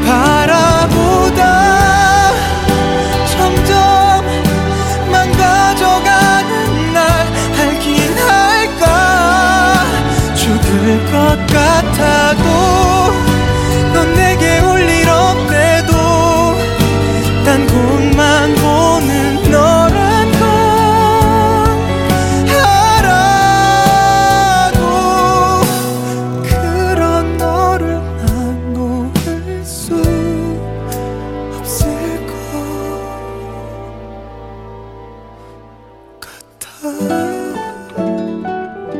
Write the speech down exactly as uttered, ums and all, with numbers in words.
바라보다 점점 망가져가는 날 알긴 할까. 죽을 것 같아